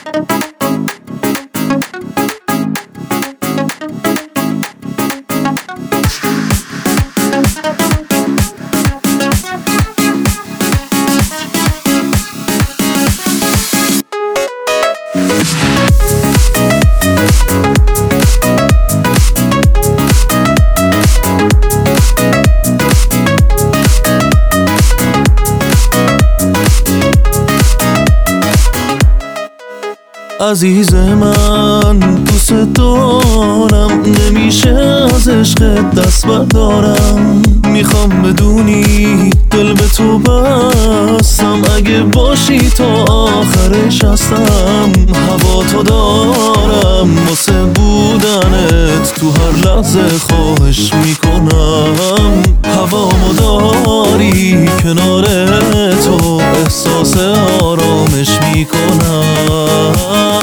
عزیز من دوست دارم، نمیشه از عشقت دست بردارم. میخوام بدونی دل به تو بستم، اگه باشی تا آخرش هستم. هوا تو دارم واسه بودنت، تو هر لحظه خواهش میکنم. هوامو داری کنار تو، احساس آرامش میکنم.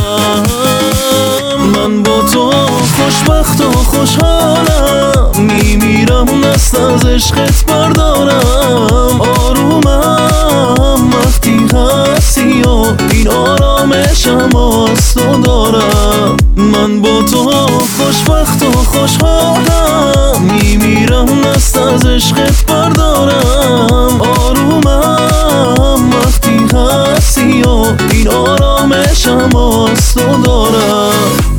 من با تو خوشبخت و خوشحالم، میمیرم دست از عشقت بردارم. آرومم وقتی هستی و این آرامشم از تو دارم. من با تو خوشبخت و خوشحالم، میمیرم دست از عشقت بردارم. آرومم وقتی هستی و این آرامشم از تو دارم.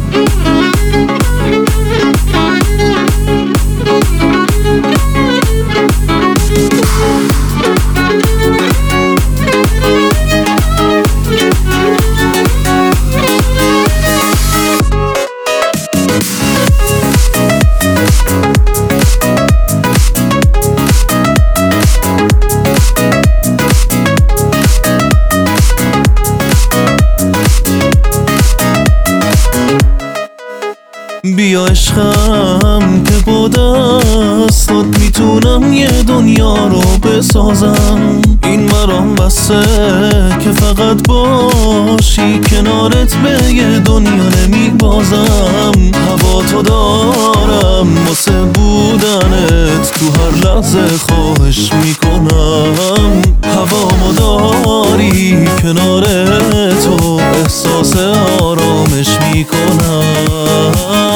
بیا عشقم که با دستات میتونم یه دنیا رو بسازم. این مرام بسه که فقط باشی کنارت، به یه دنیا نمیبازم. هوا تو دارم واسه بودنت، تو هر لحظه خواهش میکنم. هوامو داری کنار تو، احساس آرامش میکنم.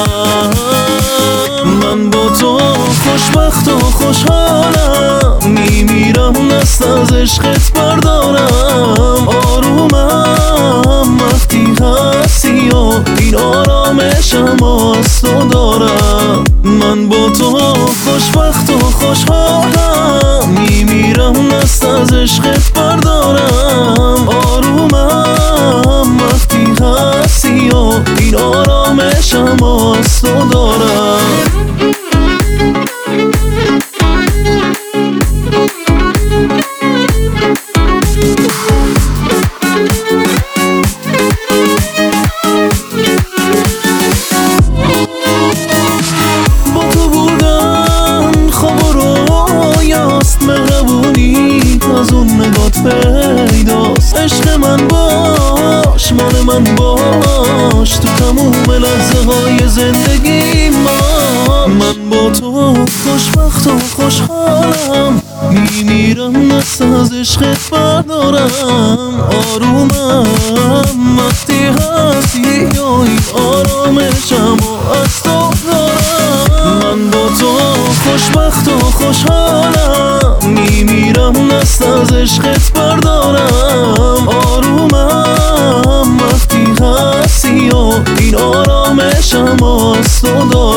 من با تو خوشبخت و خوشحالم، میمیرم دست از عشقت بردارم. آرومم وقتی هستی و این آرامشم از تو دارم. من با تو خوشبخت و خوشحالم، میمیرم دست از عشقت بردارم. آرومم وقتی هستی و این آرامشم از تو دارم. از اون نگات پیداست. عشق من باش، مال من باش، تو تموم لحظه های زندگی من با تو خوشبخت و خوشحالم، میمیرم دست از عشقت بردارم. آرومم وقتی هستی و این آرامشم از تو دارم. من با تو خوشبخت و خوشحالم، میمیرم دست از عشقت بردارم. آرومم وقتی هستی و این آرامشم از تو دارم.